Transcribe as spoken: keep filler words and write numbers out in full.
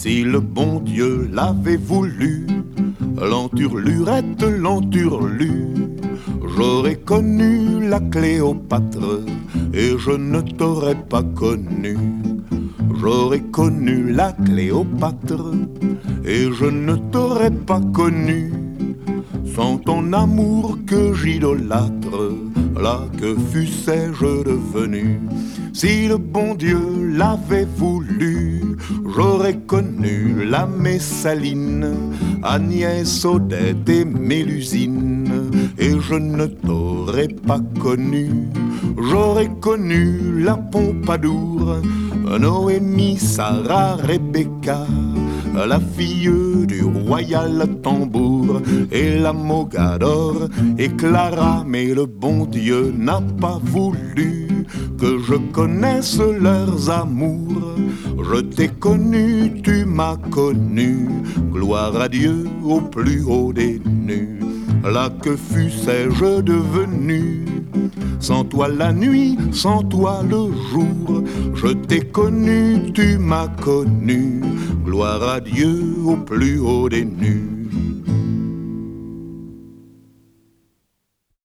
Si le bon Dieu l'avait voulu, l'enturlurette, l'enturlu, j'aurais connu la Cléopâtre et je ne t'aurais pas connu. J'aurais connu la Cléopâtre et je ne t'aurais pas connu. Sans ton amour que j'idolâtre, là que fussais-je devenu? Si le bon Dieu l'avait voulu, j'aurais connu la Messaline, Agnès, Odette et Mélusine, et je ne t'aurais pas connu. J'aurais connu la Pompadour, Noémie, Sarah, Rebecca, la fille du royal tambour, et la Mogador et Clara. Mais le bon Dieu n'a pas voulu que je connaisse leurs amours. Je t'ai connu, tu m'as connu, gloire à Dieu au plus haut des nus. Là que fussais-je devenu? Sans toi la nuit, sans toi le jour, je t'ai connu, tu m'as connu, gloire à Dieu au plus haut des nus.